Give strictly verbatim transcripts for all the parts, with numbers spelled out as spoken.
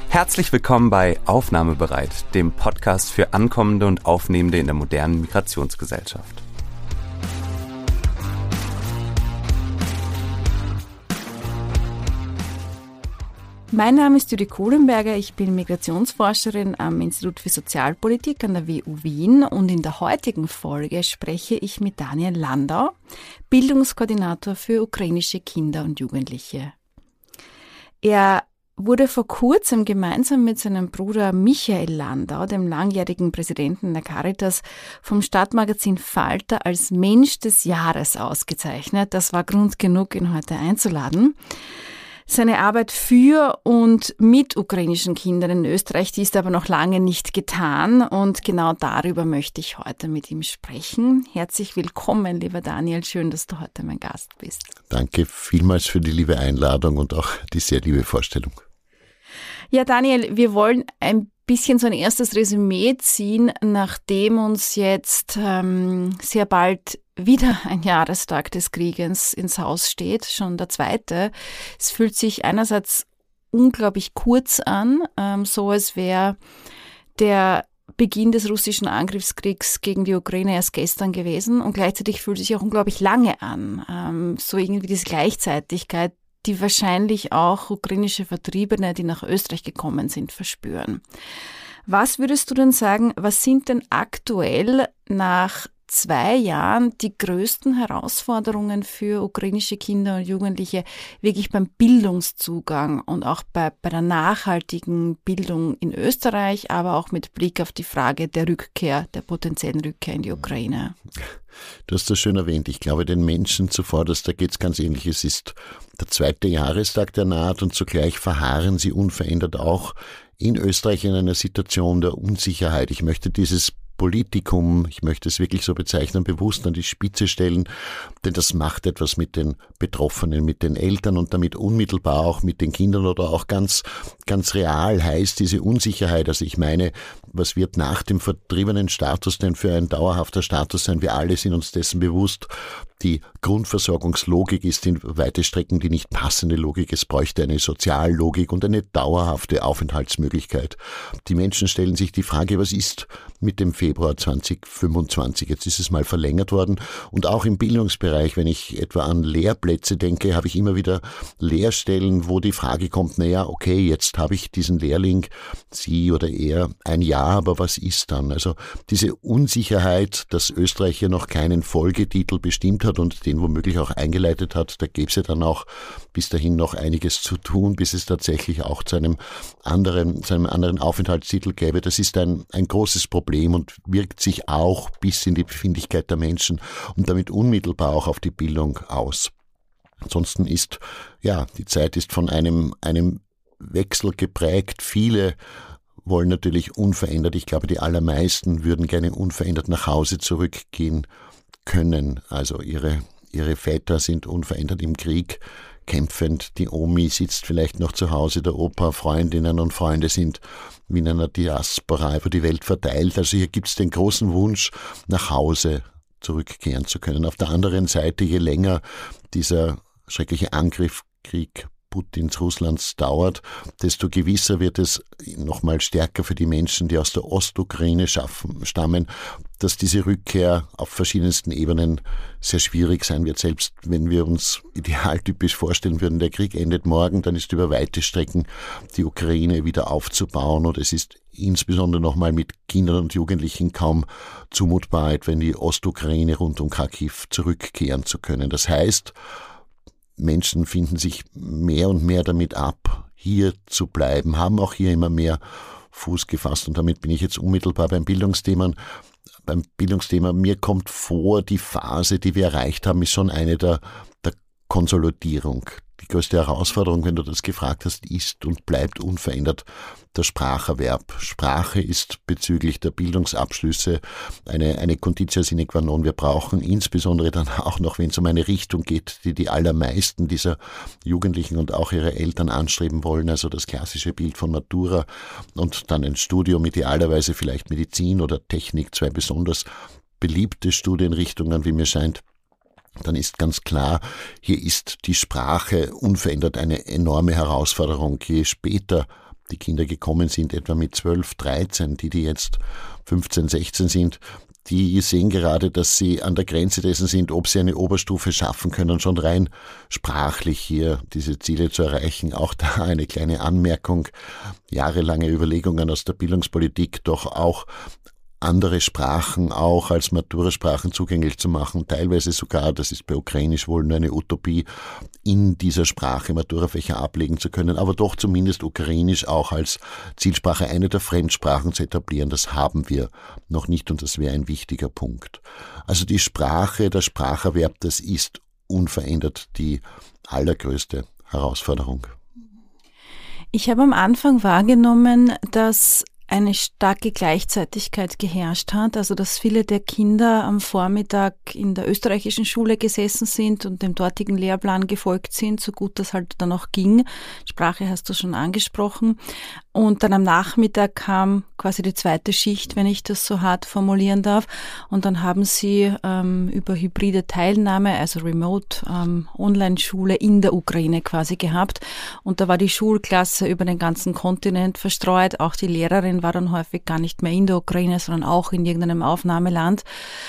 Herzlich willkommen bei Aufnahmebereit, dem Podcast für Ankommende und Aufnehmende in der modernen Migrationsgesellschaft. Mein Name ist Judith Kohlenberger, ich bin Migrationsforscherin am Institut für Sozialpolitik an der W U Wien und in der heutigen Folge spreche ich mit Daniel Landau, Bildungskoordinator für ukrainische Kinder und Jugendliche. Er wurde vor kurzem gemeinsam mit seinem Bruder Michael Landau, dem langjährigen Präsidenten der Caritas, vom Stadtmagazin Falter als Mensch des Jahres ausgezeichnet. Das war Grund genug, ihn heute einzuladen. Seine Arbeit für und mit ukrainischen Kindern in Österreich, die ist aber noch lange nicht getan und genau darüber möchte ich heute mit ihm sprechen. Herzlich willkommen, lieber Daniel, schön, dass du heute mein Gast bist. Danke vielmals für die liebe Einladung und auch die sehr liebe Vorstellung. Ja, Daniel, wir wollen ein bisschen so ein erstes Resümee ziehen, nachdem uns jetzt ähm, sehr bald wieder ein Jahrestag des Krieges ins Haus steht, schon der zweite. Es fühlt sich einerseits unglaublich kurz an, ähm, so als wäre der Beginn des russischen Angriffskriegs gegen die Ukraine erst gestern gewesen und gleichzeitig fühlt es sich auch unglaublich lange an. Ähm, so irgendwie diese Gleichzeitigkeit, die wahrscheinlich auch ukrainische Vertriebene, die nach Österreich gekommen sind, verspüren. Was würdest du denn sagen, was sind denn aktuell nach zwei Jahren die größten Herausforderungen für ukrainische Kinder und Jugendliche wirklich beim Bildungszugang und auch bei, bei der nachhaltigen Bildung in Österreich, aber auch mit Blick auf die Frage der Rückkehr, der potenziellen Rückkehr in die Ukraine? Du hast das schön erwähnt. Ich glaube, den Menschen zuvorderst, da geht es ganz ähnlich. Es ist der zweite Jahrestag, der naht und zugleich verharren sie unverändert auch in Österreich in einer Situation der Unsicherheit. Ich möchte dieses Politikum, ich möchte es wirklich so bezeichnen, bewusst an die Spitze stellen, denn das macht etwas mit den Betroffenen, mit den Eltern und damit unmittelbar auch mit den Kindern oder auch ganz, ganz real heißt diese Unsicherheit. Also ich meine, was wird nach dem vertriebenen Status denn für ein dauerhafter Status sein? Wir alle sind uns dessen bewusst. Die Grundversorgungslogik ist in weite Strecken die nicht passende Logik. Es bräuchte eine Soziallogik und eine dauerhafte Aufenthaltsmöglichkeit. Die Menschen stellen sich die Frage, was ist mit dem Februar zweitausendfünfundzwanzig? Jetzt ist es mal verlängert worden und auch im Bildungsbereich, wenn ich etwa an Lehrplätze denke, habe ich immer wieder Lehrstellen, wo die Frage kommt, naja, okay, jetzt habe ich diesen Lehrling, sie oder er, ein Jahr, aber was ist dann? Also diese Unsicherheit, dass Österreich hier noch keinen Folgetitel bestimmt hat und den womöglich auch eingeleitet hat, da gäbe es ja dann auch bis dahin noch einiges zu tun, bis es tatsächlich auch zu einem anderen, zu einem anderen Aufenthaltstitel gäbe. Das ist ein, ein großes Problem und wirkt sich auch bis in die Befindlichkeit der Menschen und damit unmittelbar auch auf die Bildung aus. Ansonsten ist, ja, die Zeit ist von einem, einem Wechsel geprägt. Viele wollen natürlich unverändert, ich glaube, die allermeisten würden gerne unverändert nach Hause zurückgehen können. Also ihre, ihre Väter sind unverändert im Krieg kämpfend, die Omi sitzt vielleicht noch zu Hause, der Opa, Freundinnen und Freunde sind wie in einer Diaspora über die Welt verteilt. Also hier gibt es den großen Wunsch, nach Hause zurückkehren zu können. Auf der anderen Seite, je länger dieser schreckliche Angriffskrieg Putins Russlands dauert, desto gewisser wird es nochmal stärker für die Menschen, die aus der Ostukraine schaffen, stammen, dass diese Rückkehr auf verschiedensten Ebenen sehr schwierig sein wird. Selbst wenn wir uns idealtypisch vorstellen würden, der Krieg endet morgen, dann ist über weite Strecken die Ukraine wieder aufzubauen und es ist insbesondere nochmal mit Kindern und Jugendlichen kaum zumutbar, etwa in die Ostukraine rund um Kharkiv zurückkehren zu können. Das heißt, Menschen finden sich mehr und mehr damit ab, hier zu bleiben, haben auch hier immer mehr Fuß gefasst und damit bin ich jetzt unmittelbar beim Bildungsthema. Beim Bildungsthema, mir kommt vor, die Phase, die wir erreicht haben, ist schon eine der, der Konsolidierung. Die größte Herausforderung, wenn du das gefragt hast, ist und bleibt unverändert der Spracherwerb. Sprache ist bezüglich der Bildungsabschlüsse eine, eine Conditio sine qua non. Wir brauchen insbesondere dann auch noch, wenn es um eine Richtung geht, die die allermeisten dieser Jugendlichen und auch ihre Eltern anstreben wollen, also das klassische Bild von Matura und dann ein Studium, idealerweise vielleicht Medizin oder Technik, zwei besonders beliebte Studienrichtungen, wie mir scheint, dann ist ganz klar, hier ist die Sprache unverändert eine enorme Herausforderung. Je später die Kinder gekommen sind, etwa mit zwölf, dreizehn, die, die jetzt fünfzehn, sechzehn sind, die sehen gerade, dass sie an der Grenze dessen sind, ob sie eine Oberstufe schaffen können, schon rein sprachlich hier diese Ziele zu erreichen. Auch da eine kleine Anmerkung, jahrelange Überlegungen aus der Bildungspolitik, doch auch andere Sprachen auch als Matura-Sprachen zugänglich zu machen, teilweise sogar, das ist bei Ukrainisch wohl nur eine Utopie, in dieser Sprache Maturafächer ablegen zu können, aber doch zumindest Ukrainisch auch als Zielsprache eine der Fremdsprachen zu etablieren. Das haben wir noch nicht und das wäre ein wichtiger Punkt. Also die Sprache, der Spracherwerb, das ist unverändert die allergrößte Herausforderung. Ich habe am Anfang wahrgenommen, dass eine starke Gleichzeitigkeit geherrscht hat, also dass viele der Kinder am Vormittag in der österreichischen Schule gesessen sind und dem dortigen Lehrplan gefolgt sind, so gut das halt dann auch ging. Sprache hast du schon angesprochen. Und dann am Nachmittag kam quasi die zweite Schicht, wenn ich das so hart formulieren darf. Und dann haben sie ähm, über hybride Teilnahme, also Remote ähm, Online-Schule in der Ukraine quasi gehabt. Und da war die Schulklasse über den ganzen Kontinent verstreut. Auch die Lehrerin war dann häufig gar nicht mehr in der Ukraine, sondern auch in irgendeinem Aufnahmeland.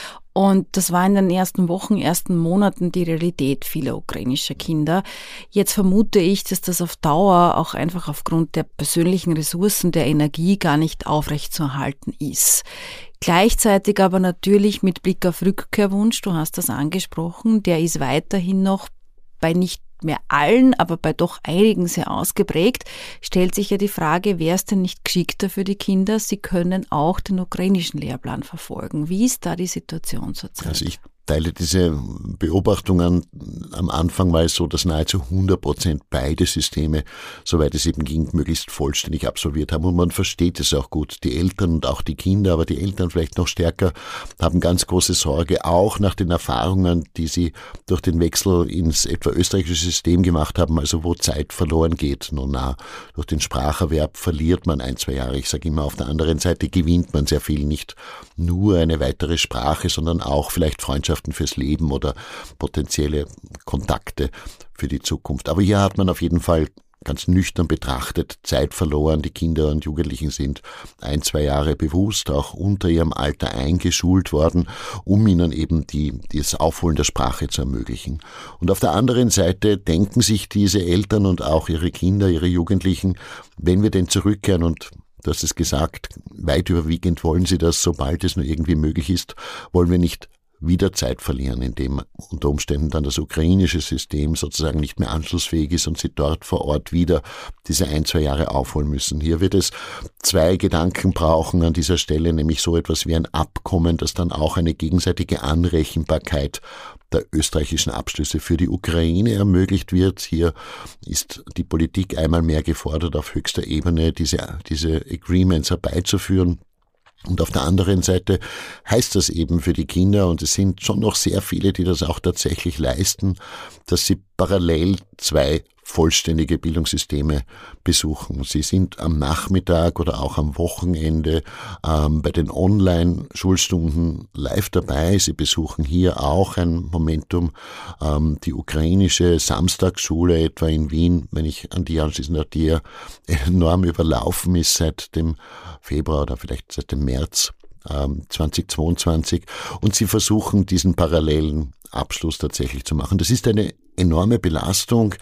Und das war in den ersten Wochen, ersten Monaten die Realität vieler ukrainischer Kinder. Jetzt vermute ich, dass das auf Dauer auch einfach aufgrund der persönlichen Ressourcen, der Energie gar nicht aufrechtzuerhalten ist. Gleichzeitig aber natürlich mit Blick auf Rückkehrwunsch, du hast das angesprochen, der ist weiterhin noch bei nicht mehr allen, aber bei doch einigen sehr ausgeprägt, stellt sich ja die Frage, wäre es denn nicht geschickter für die Kinder, sie können auch den ukrainischen Lehrplan verfolgen. Wie ist da die Situation zurzeit? Also ich teile diese Beobachtungen. Am Anfang war es so, dass nahezu hundert Prozent beide Systeme, soweit es eben ging, möglichst vollständig absolviert haben. Und man versteht es auch gut. Die Eltern und auch die Kinder, aber die Eltern vielleicht noch stärker, haben ganz große Sorge, auch nach den Erfahrungen, die sie durch den Wechsel ins etwa österreichische System gemacht haben, also wo Zeit verloren geht. Nun na, durch den Spracherwerb verliert man ein, zwei Jahre. Ich sage immer, auf der anderen Seite gewinnt man sehr viel. Nicht nur eine weitere Sprache, sondern auch vielleicht Freundschaften fürs Leben oder potenzielle Kontakte für die Zukunft. Aber hier hat man auf jeden Fall ganz nüchtern betrachtet Zeit verloren. Die Kinder und Jugendlichen sind ein, zwei Jahre bewusst auch unter ihrem Alter eingeschult worden, um ihnen eben die, das Aufholen der Sprache zu ermöglichen. Und auf der anderen Seite denken sich diese Eltern und auch ihre Kinder, ihre Jugendlichen, wenn wir denn zurückkehren und du hast es gesagt, weit überwiegend wollen sie das, sobald es nur irgendwie möglich ist, wollen wir nicht wieder Zeit verlieren, indem unter Umständen dann das ukrainische System sozusagen nicht mehr anschlussfähig ist und sie dort vor Ort wieder diese ein, zwei Jahre aufholen müssen. Hier wird es zwei Gedanken brauchen an dieser Stelle, nämlich so etwas wie ein Abkommen, das dann auch eine gegenseitige Anrechenbarkeit der österreichischen Abschlüsse für die Ukraine ermöglicht wird. Hier ist die Politik einmal mehr gefordert, auf höchster Ebene diese, diese Agreements herbeizuführen. Und auf der anderen Seite heißt das eben für die Kinder, und es sind schon noch sehr viele, die das auch tatsächlich leisten, dass sie parallel zwei vollständige Bildungssysteme besuchen. Sie sind am Nachmittag oder auch am Wochenende ähm, bei den Online-Schulstunden live dabei. Sie besuchen hier auch ein Momentum ähm, die ukrainische Samstagsschule etwa in Wien, wenn ich an die anschließend, die ja enorm überlaufen ist seit dem Februar oder vielleicht seit dem März ähm, zweitausendzweiundzwanzig. Und sie versuchen, diesen parallelen Abschluss tatsächlich zu machen. Das ist eine enorme Belastung.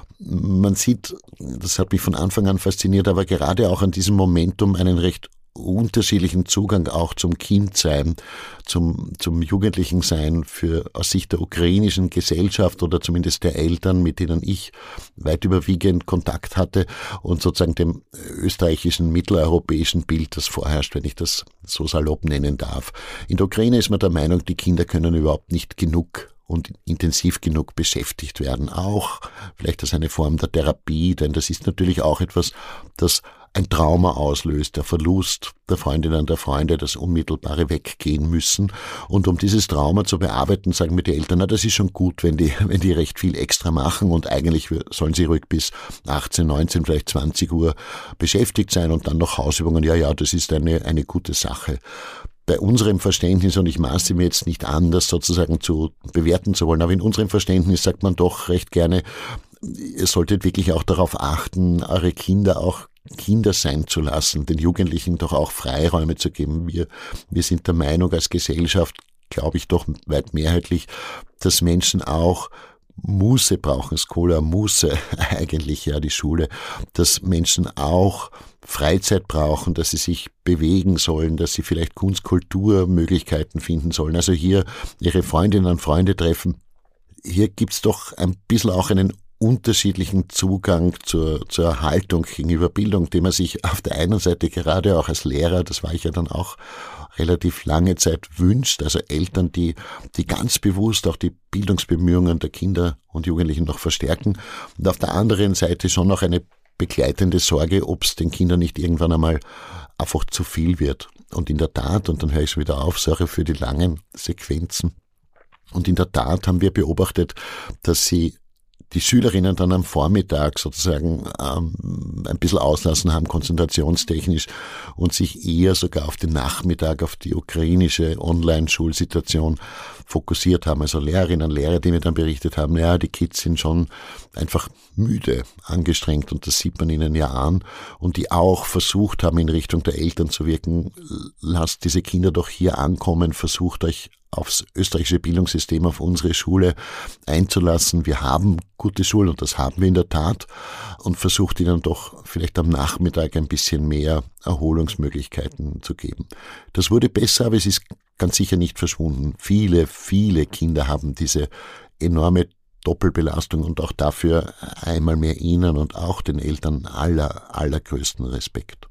Man sieht, das hat mich von Anfang an fasziniert, aber gerade auch an diesem Momentum einen recht unterschiedlichen Zugang auch zum Kindsein, zum, zum Jugendlichensein für, aus Sicht der ukrainischen Gesellschaft oder zumindest der Eltern, mit denen ich weit überwiegend Kontakt hatte, und sozusagen dem österreichischen, mitteleuropäischen Bild, das vorherrscht, wenn ich das so salopp nennen darf. In der Ukraine ist man der Meinung, die Kinder können überhaupt nicht genug und intensiv genug beschäftigt werden. Auch vielleicht als eine Form der Therapie, denn das ist natürlich auch etwas, das ein Trauma auslöst, der Verlust der Freundinnen, der Freunde, das unmittelbare Weggehen müssen. Und um dieses Trauma zu bearbeiten, sagen mir die Eltern, na, das ist schon gut, wenn die, wenn die recht viel extra machen, und eigentlich sollen sie ruhig bis achtzehn, neunzehn, vielleicht zwanzig Uhr beschäftigt sein und dann noch Hausübungen. Ja, ja, das ist eine, eine gute Sache. Bei unserem Verständnis, und ich maße mir jetzt nicht an, das sozusagen zu bewerten zu wollen, aber in unserem Verständnis sagt man doch recht gerne, ihr solltet wirklich auch darauf achten, eure Kinder auch Kinder sein zu lassen, den Jugendlichen doch auch Freiräume zu geben. Wir, wir sind der Meinung als Gesellschaft, glaube ich doch weit mehrheitlich, dass Menschen auch Muße brauchen, Skola, Muße eigentlich, ja, die Schule, dass Menschen auch Freizeit brauchen, dass sie sich bewegen sollen, dass sie vielleicht Kunst, Kulturmöglichkeiten finden sollen. Also hier ihre Freundinnen und Freunde treffen. Hier gibt's doch ein bisschen auch einen unterschiedlichen Zugang zur, zur Haltung gegenüber Bildung, den man sich auf der einen Seite gerade auch als Lehrer, das war ich ja dann auch relativ lange Zeit, wünscht, also Eltern, die, die ganz bewusst auch die Bildungsbemühungen der Kinder und Jugendlichen noch verstärken, und auf der anderen Seite schon noch eine begleitende Sorge, ob es den Kindern nicht irgendwann einmal einfach zu viel wird. Und in der Tat, und dann höre ich schon wieder auf, sorry für die langen Sequenzen, und in der Tat haben wir beobachtet, dass sie die Schülerinnen dann am Vormittag sozusagen ähm, ein bisschen auslassen haben, konzentrationstechnisch, und sich eher sogar auf den Nachmittag, auf die ukrainische Online-Schulsituation fokussiert haben. Also Lehrerinnen und Lehrer, die mir dann berichtet haben, ja, die Kids sind schon einfach müde, angestrengt, und das sieht man ihnen ja an, und die auch versucht haben, in Richtung der Eltern zu wirken, lasst diese Kinder doch hier ankommen, versucht euch aufs österreichische Bildungssystem, auf unsere Schule einzulassen. Wir haben gute Schulen, und das haben wir in der Tat, und versucht ihnen doch vielleicht am Nachmittag ein bisschen mehr Erholungsmöglichkeiten zu geben. Das wurde besser, aber es ist ganz sicher nicht verschwunden. Viele, viele Kinder haben diese enorme Doppelbelastung, und auch dafür einmal mehr ihnen und auch den Eltern aller, allergrößten Respekt.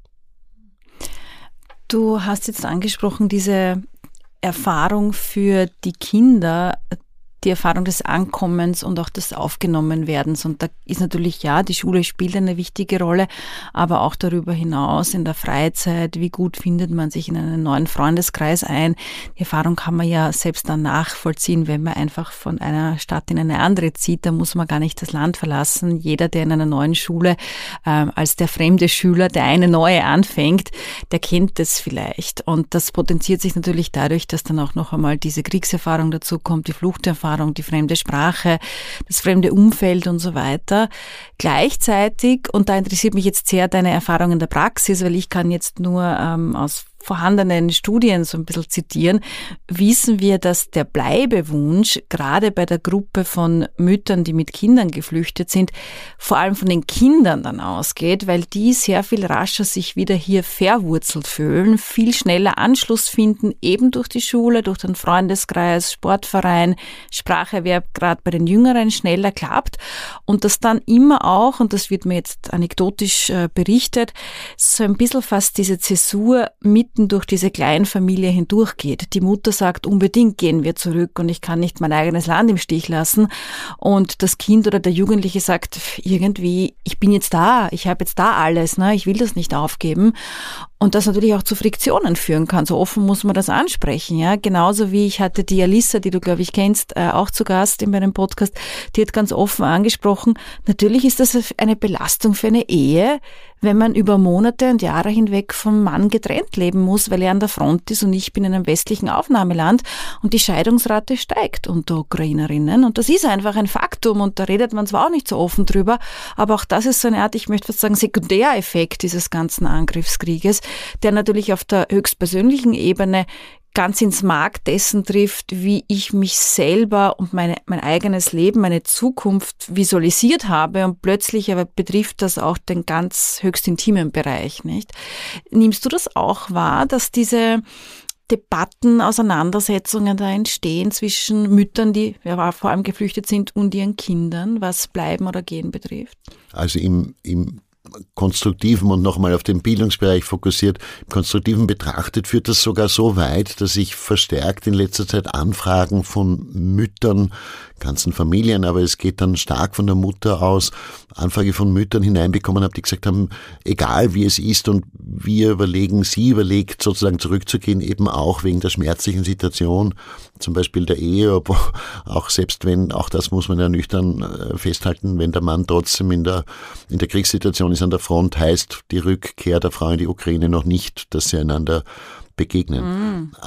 Du hast jetzt angesprochen, diese Erfahrung für die Kinder, die Erfahrung des Ankommens und auch des Aufgenommenwerdens. Und da ist natürlich, ja, die Schule spielt eine wichtige Rolle, aber auch darüber hinaus in der Freizeit, wie gut findet man sich in einen neuen Freundeskreis ein. Die Erfahrung kann man ja selbst dann nachvollziehen, wenn man einfach von einer Stadt in eine andere zieht. Da muss man gar nicht das Land verlassen. Jeder, der in einer neuen Schule äh, als der fremde Schüler, der eine neue anfängt, der kennt das vielleicht. Und das potenziert sich natürlich dadurch, dass dann auch noch einmal diese Kriegserfahrung dazu kommt, die Fluchterfahrung, die fremde Sprache, das fremde Umfeld und so weiter. Gleichzeitig, und da interessiert mich jetzt sehr deine Erfahrung in der Praxis, weil ich kann jetzt nur ähm, aus vorhandenen Studien so ein bisschen zitieren, wissen wir, dass der Bleibewunsch gerade bei der Gruppe von Müttern, die mit Kindern geflüchtet sind, vor allem von den Kindern dann ausgeht, weil die sehr viel rascher sich wieder hier verwurzelt fühlen, viel schneller Anschluss finden, eben durch die Schule, durch den Freundeskreis, Sportverein, Spracherwerb gerade bei den Jüngeren schneller klappt, und das dann immer auch, und das wird mir jetzt anekdotisch äh, berichtet, so ein bisschen fast diese Zäsur mit durch diese Kleinfamilie hindurchgeht. Die Mutter sagt, unbedingt gehen wir zurück, und ich kann nicht mein eigenes Land im Stich lassen. Und das Kind oder der Jugendliche sagt, irgendwie, ich bin jetzt da, ich habe jetzt da alles, ne? Ich will das nicht aufgeben. Und das natürlich auch zu Friktionen führen kann. So offen muss man das ansprechen, ja. Genauso wie ich hatte die Alissa, die du, glaube ich, kennst, äh, auch zu Gast in meinem Podcast, die hat ganz offen angesprochen, natürlich ist das eine Belastung für eine Ehe, wenn man über Monate und Jahre hinweg vom Mann getrennt leben muss, weil er an der Front ist und ich bin in einem westlichen Aufnahmeland, und die Scheidungsrate steigt unter Ukrainerinnen, und das ist einfach ein Faktum, und da redet man zwar auch nicht so offen drüber, aber auch das ist so eine Art, ich möchte fast sagen, Sekundäreffekt dieses ganzen Angriffskrieges, der natürlich auf der höchstpersönlichen Ebene ganz ins Mark dessen trifft, wie ich mich selber und meine, mein eigenes Leben, meine Zukunft visualisiert habe, und plötzlich aber betrifft das auch den ganz höchst intimen Bereich, nicht? Nimmst du das auch wahr, dass diese Debatten, Auseinandersetzungen da entstehen zwischen Müttern, die ja, vor allem geflüchtet sind, und ihren Kindern, was Bleiben oder Gehen betrifft? Also im, im Konstruktiven und nochmal auf den Bildungsbereich fokussiert, im Konstruktiven betrachtet führt das sogar so weit, dass ich verstärkt in letzter Zeit Anfragen von Müttern, ganzen Familien, aber es geht dann stark von der Mutter aus, Anfrage von Müttern hineinbekommen habe, die gesagt haben, egal wie es ist, und wir überlegen, sie überlegt sozusagen zurückzugehen, eben auch wegen der schmerzlichen Situation, zum Beispiel der Ehe, auch selbst wenn, auch das muss man ja nüchtern festhalten, wenn der Mann trotzdem in der, in der Kriegssituation ist an der Front, heißt die Rückkehr der Frau in die Ukraine noch nicht, dass sie einander begegnen. Mm. Aber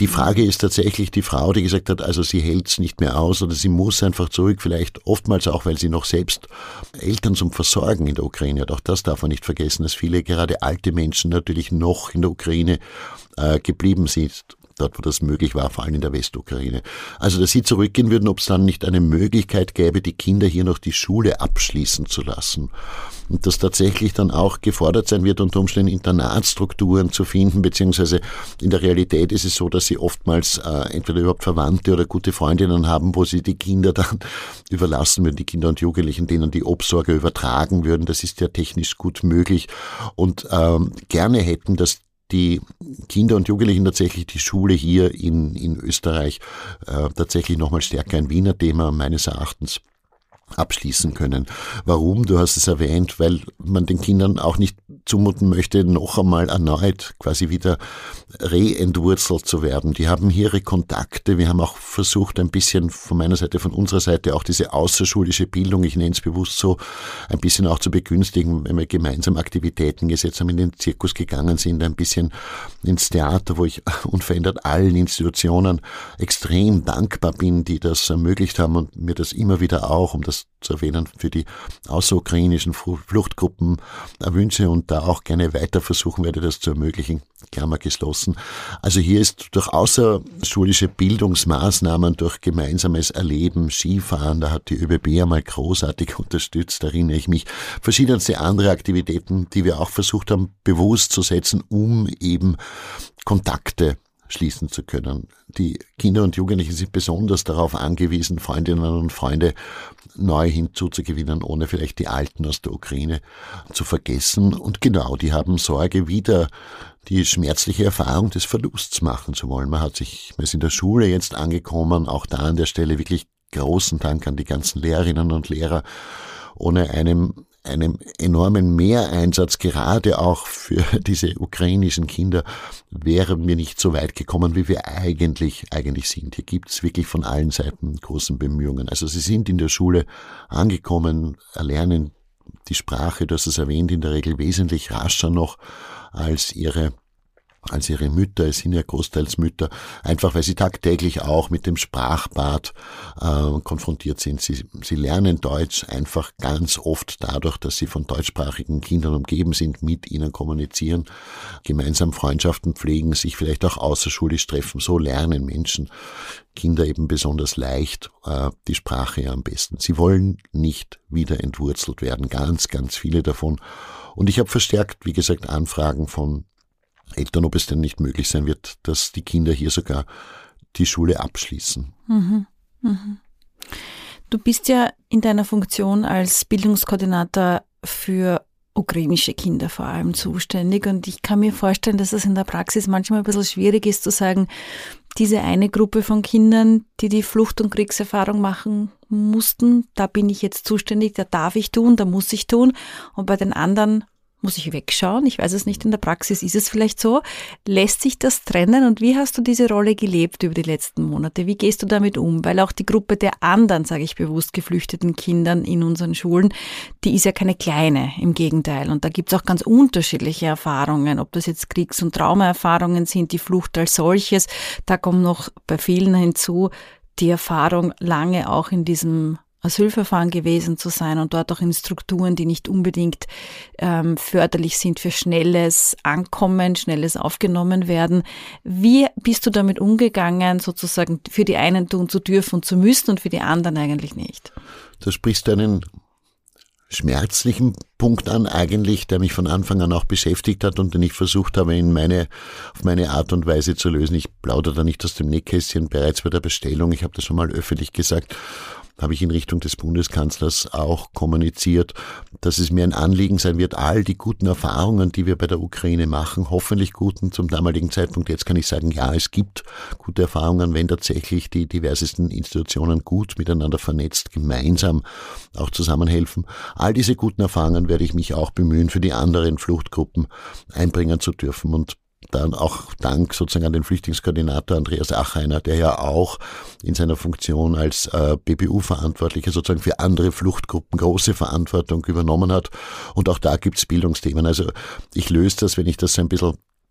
Die Frage ist tatsächlich die Frau, die gesagt hat, also sie hält es nicht mehr aus oder sie muss einfach zurück, vielleicht oftmals auch, weil sie noch selbst Eltern zum Versorgen in der Ukraine hat. Auch das darf man nicht vergessen, dass viele gerade alte Menschen natürlich noch in der Ukraine äh, geblieben sind. Dort, wo das möglich war, vor allem in der Westukraine. Also, dass sie zurückgehen würden, ob es dann nicht eine Möglichkeit gäbe, die Kinder hier noch die Schule abschließen zu lassen. Und dass tatsächlich dann auch gefordert sein wird, unter Umständen Internatsstrukturen zu finden, beziehungsweise in der Realität ist es so, dass sie oftmals äh, entweder überhaupt Verwandte oder gute Freundinnen haben, wo sie die Kinder dann überlassen würden, die Kinder und Jugendlichen, denen die Obsorge übertragen würden. Das ist ja technisch gut möglich und ähm, gerne hätten, dass die Kinder und Jugendlichen tatsächlich die Schule hier in, in Österreich äh, tatsächlich nochmal stärker ein Wiener Thema meines Erachtens abschließen können. Warum? Du hast es erwähnt, weil man den Kindern auch nicht zumuten möchte, noch einmal erneut quasi wieder reentwurzelt zu werden. Die haben hier ihre Kontakte. Wir haben auch versucht, ein bisschen von meiner Seite, von unserer Seite auch diese außerschulische Bildung, ich nenne es bewusst so, ein bisschen auch zu begünstigen, wenn wir gemeinsam Aktivitäten gesetzt haben, in den Zirkus gegangen sind, ein bisschen ins Theater, wo ich unverändert allen Institutionen extrem dankbar bin, die das ermöglicht haben und mir das immer wieder auch, um das zu erwähnen, für die außerukrainischen Fluchtgruppen wünsche und da auch gerne weiter versuchen werde, das zu ermöglichen. Klammer geschlossen. Also hier ist durch außerschulische Bildungsmaßnahmen, durch gemeinsames Erleben, Skifahren, da hat die ÖBB einmal großartig unterstützt, da erinnere ich mich, verschiedenste andere Aktivitäten, die wir auch versucht haben, bewusst zu setzen, um eben Kontakte schließen zu können. Die Kinder und Jugendlichen sind besonders darauf angewiesen, Freundinnen und Freunde neu hinzuzugewinnen, ohne vielleicht die Alten aus der Ukraine zu vergessen. Und genau, die haben Sorge, wieder die schmerzliche Erfahrung des Verlusts machen zu wollen. Man hat sich, man ist in der Schule jetzt angekommen, auch da an der Stelle wirklich großen Dank an die ganzen Lehrerinnen und Lehrer. Ohne einem einem enormen Mehreinsatz, gerade auch für diese ukrainischen Kinder, wären wir nicht so weit gekommen, wie wir eigentlich eigentlich sind. Hier gibt es wirklich von allen Seiten großen Bemühungen. Also sie sind in der Schule angekommen, erlernen die Sprache, du hast es erwähnt, in der Regel wesentlich rascher noch als ihre als ihre Mütter, es sind ja großteils Mütter, einfach weil sie tagtäglich auch mit dem Sprachbad äh, konfrontiert sind. Sie, sie lernen Deutsch einfach ganz oft dadurch, dass sie von deutschsprachigen Kindern umgeben sind, mit ihnen kommunizieren, gemeinsam Freundschaften pflegen, sich vielleicht auch außerschulisch treffen. So lernen Menschen, Kinder eben besonders leicht äh, die Sprache ja am besten. Sie wollen nicht wieder entwurzelt werden, ganz, ganz viele davon. Und ich habe verstärkt, wie gesagt, Anfragen von Eltern, ob es denn nicht möglich sein wird, dass die Kinder hier sogar die Schule abschließen. Mhm. Mhm. Du bist ja in deiner Funktion als Bildungskoordinator für ukrainische Kinder vor allem zuständig und ich kann mir vorstellen, dass es in der Praxis manchmal ein bisschen schwierig ist zu sagen, diese eine Gruppe von Kindern, die die Flucht- und Kriegserfahrung machen mussten, da bin ich jetzt zuständig, da darf ich tun, da muss ich tun und bei den anderen muss ich wegschauen? Ich weiß es nicht, in der Praxis ist es vielleicht so. Lässt sich das trennen und wie hast du diese Rolle gelebt über die letzten Monate? Wie gehst du damit um? Weil auch die Gruppe der anderen, sage ich bewusst, geflüchteten Kindern in unseren Schulen, die ist ja keine kleine, im Gegenteil. Und da gibt es auch ganz unterschiedliche Erfahrungen, ob das jetzt Kriegs- und Traumaerfahrungen sind, die Flucht als solches. Da kommt noch bei vielen hinzu, die Erfahrung lange auch in diesem Asylverfahren gewesen zu sein und dort auch in Strukturen, die nicht unbedingt ähm, förderlich sind für schnelles Ankommen, schnelles Aufgenommen werden. Wie bist du damit umgegangen, sozusagen für die einen tun zu dürfen und zu müssen und für die anderen eigentlich nicht? Da sprichst du einen schmerzlichen Punkt an eigentlich, der mich von Anfang an auch beschäftigt hat und den ich versucht habe, in meine, auf meine Art und Weise zu lösen. Ich plaudere da nicht aus dem Nähkästchen, bereits bei der Bestellung, ich habe das schon mal öffentlich gesagt, habe ich in Richtung des Bundeskanzlers auch kommuniziert, dass es mir ein Anliegen sein wird, all die guten Erfahrungen, die wir bei der Ukraine machen, hoffentlich guten zum damaligen Zeitpunkt, jetzt kann ich sagen, ja, es gibt gute Erfahrungen, wenn tatsächlich die diversesten Institutionen gut miteinander vernetzt, gemeinsam auch zusammenhelfen. All diese guten Erfahrungen werde ich mich auch bemühen, für die anderen Fluchtgruppen einbringen zu dürfen und dann auch Dank sozusagen an den Flüchtlingskoordinator Andreas Achainer, der ja auch in seiner Funktion als äh, B B U-Verantwortlicher sozusagen für andere Fluchtgruppen große Verantwortung übernommen hat. Und auch da gibt's Bildungsthemen. Also ich löse das, wenn ich das ein bisschen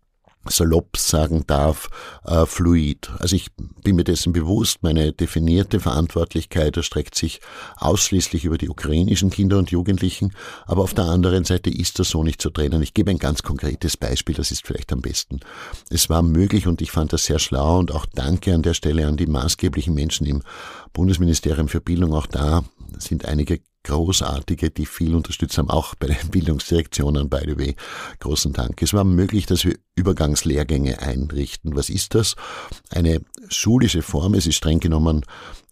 salopp sagen darf, äh, fluid. Also ich bin mir dessen bewusst, meine definierte Verantwortlichkeit erstreckt sich ausschließlich über die ukrainischen Kinder und Jugendlichen, aber auf der anderen Seite ist das so nicht zu trennen. Ich gebe ein ganz konkretes Beispiel, das ist vielleicht am besten. Es war möglich und ich fand das sehr schlau und auch danke an der Stelle an die maßgeblichen Menschen im Bundesministerium für Bildung. Auch da sind einige Großartige, die viel unterstützt haben, auch bei den Bildungsdirektionen, by the way. Großen Dank. Es war möglich, dass wir Übergangslehrgänge einrichten. Was ist das? Eine schulische Form. Es ist streng genommen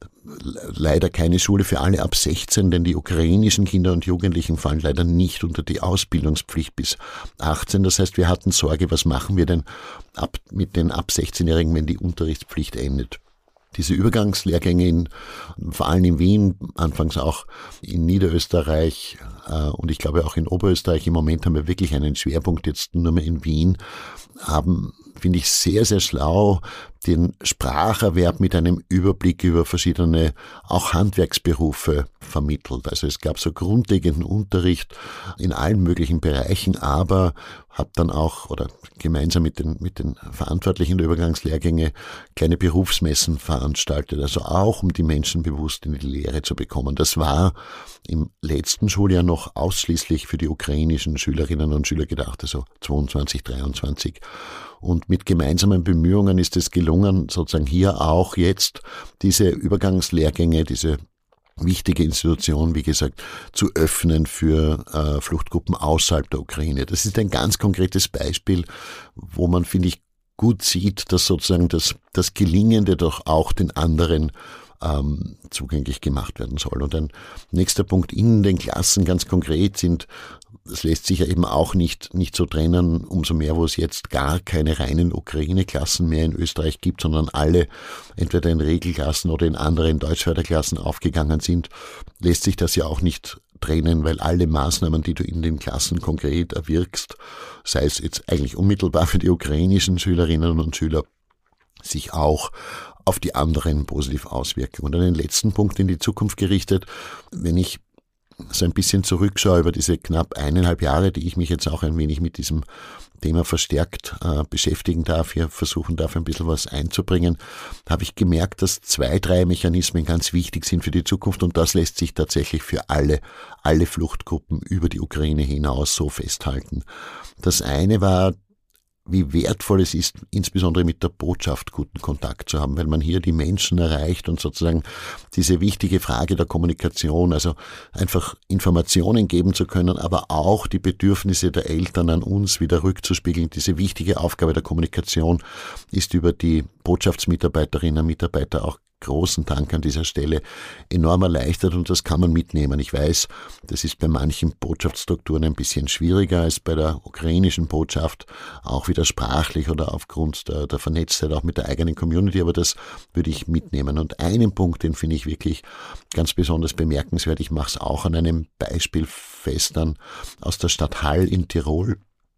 leider keine Schule für alle ab sechzehn, denn die ukrainischen Kinder und Jugendlichen fallen leider nicht unter die Ausbildungspflicht bis achtzehn. Das heißt, wir hatten Sorge, was machen wir denn ab, mit den ab sechzehnjährigen, wenn die Unterrichtspflicht endet? Diese Übergangslehrgänge, in, vor allem in Wien, anfangs auch in Niederösterreich äh, und ich glaube auch in Oberösterreich, im Moment haben wir wirklich einen Schwerpunkt jetzt nur mehr in Wien, haben, finde ich, sehr, sehr schlau den Spracherwerb mit einem Überblick über verschiedene, auch Handwerksberufe vermittelt. Also es gab so grundlegenden Unterricht in allen möglichen Bereichen, aber habe dann auch, oder gemeinsam mit den, mit den Verantwortlichen der Übergangslehrgänge, kleine Berufsmessen veranstaltet, also auch um die Menschen bewusst in die Lehre zu bekommen. Das war im letzten Schuljahr noch ausschließlich für die ukrainischen Schülerinnen und Schüler gedacht, also zweiundzwanzig, dreiundzwanzig. Und mit gemeinsamen Bemühungen ist es gelungen, sozusagen hier auch jetzt diese Übergangslehrgänge, diese wichtige Institution, wie gesagt, zu öffnen für äh, Fluchtgruppen außerhalb der Ukraine. Das ist ein ganz konkretes Beispiel, wo man, finde ich, gut sieht, dass sozusagen das, das Gelingende doch auch den anderen ähm, zugänglich gemacht werden soll. Und ein nächster Punkt in den Klassen ganz konkret sind, das lässt sich ja eben auch nicht, nicht so trennen, umso mehr, wo es jetzt gar keine reinen Ukraine-Klassen mehr in Österreich gibt, sondern alle entweder in Regelklassen oder in anderen Deutschförderklassen aufgegangen sind, lässt sich das ja auch nicht trennen, weil alle Maßnahmen, die du in den Klassen konkret erwirkst, sei es jetzt eigentlich unmittelbar für die ukrainischen Schülerinnen und Schüler, sich auch auf die anderen positiv auswirken. Und einen letzten Punkt in die Zukunft gerichtet, wenn ich so ein bisschen zurückschaue über diese knapp eineinhalb Jahre, die ich mich jetzt auch ein wenig mit diesem Thema verstärkt äh, beschäftigen darf, hier versuchen darf, ein bisschen was einzubringen, habe ich gemerkt, dass zwei, drei Mechanismen ganz wichtig sind für die Zukunft und das lässt sich tatsächlich für alle, alle Fluchtgruppen über die Ukraine hinaus so festhalten. Das eine war, wie wertvoll es ist, insbesondere mit der Botschaft guten Kontakt zu haben, weil man hier die Menschen erreicht und sozusagen diese wichtige Frage der Kommunikation, also einfach Informationen geben zu können, aber auch die Bedürfnisse der Eltern an uns wieder rückzuspiegeln. Diese wichtige Aufgabe der Kommunikation ist über die Botschaftsmitarbeiterinnen und Mitarbeiter auch großen Dank an dieser Stelle enorm erleichtert und das kann man mitnehmen. Ich weiß, das ist bei manchen Botschaftsstrukturen ein bisschen schwieriger als bei der ukrainischen Botschaft, auch wieder sprachlich oder aufgrund der, der Vernetztheit auch mit der eigenen Community, aber das würde ich mitnehmen. Und einen Punkt, den finde ich wirklich ganz besonders bemerkenswert, ich mache es auch an einem Beispiel fest an, aus der Stadt Hall in Tirol.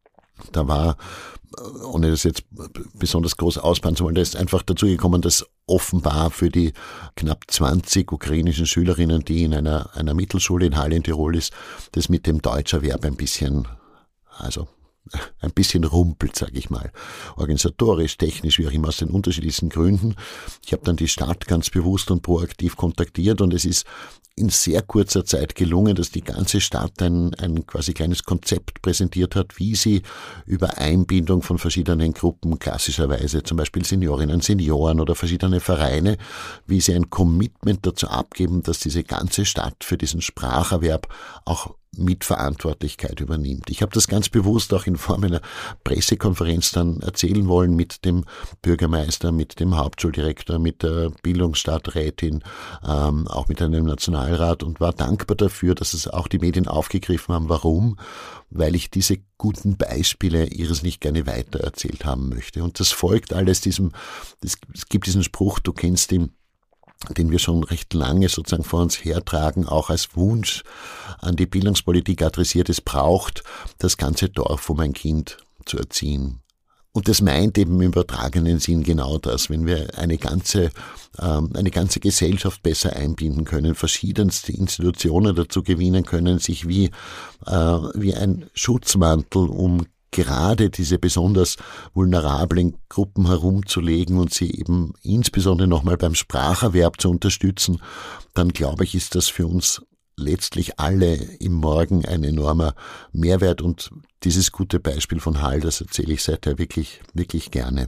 Da war, ohne das jetzt besonders groß ausbauen zu wollen, da ist einfach dazu gekommen, dass offenbar für die knapp zwanzig ukrainischen Schülerinnen, die in einer, einer Mittelschule in Hall in Tirol ist, das mit dem Deutscherwerb ein bisschen, also ein bisschen rumpelt, sage ich mal. Organisatorisch, technisch, wie auch immer, aus den unterschiedlichsten Gründen. Ich habe dann die Stadt ganz bewusst und proaktiv kontaktiert und es ist in sehr kurzer Zeit gelungen, dass die ganze Stadt ein, ein quasi kleines Konzept präsentiert hat, wie sie über Einbindung von verschiedenen Gruppen, klassischerweise zum Beispiel Seniorinnen, Senioren oder verschiedene Vereine, wie sie ein Commitment dazu abgeben, dass diese ganze Stadt für diesen Spracherwerb auch Mitverantwortlichkeit übernimmt. Ich habe das ganz bewusst auch in Form einer Pressekonferenz dann erzählen wollen mit dem Bürgermeister, mit dem Hauptschuldirektor, mit der Bildungsstadträtin, ähm, auch mit einem Nationalrat und war dankbar dafür, dass es auch die Medien aufgegriffen haben. Warum? Weil ich diese guten Beispiele ihres nicht gerne weitererzählt haben möchte. Und das folgt alles diesem, es gibt diesen Spruch, du kennst ihn, den wir schon recht lange sozusagen vor uns hertragen, auch als Wunsch an die Bildungspolitik adressiert. Es braucht das ganze Dorf, um ein Kind zu erziehen. Und das meint eben im übertragenen Sinn genau das, wenn wir eine ganze, ähm, eine ganze Gesellschaft besser einbinden können, verschiedenste Institutionen dazu gewinnen können, sich wie, äh, wie ein Schutzmantel um gerade diese besonders vulnerablen Gruppen herumzulegen und sie eben insbesondere nochmal beim Spracherwerb zu unterstützen, dann glaube ich, ist das für uns letztlich alle im Morgen ein enormer Mehrwert. Und dieses gute Beispiel von Hall, das erzähle ich seither wirklich, wirklich gerne.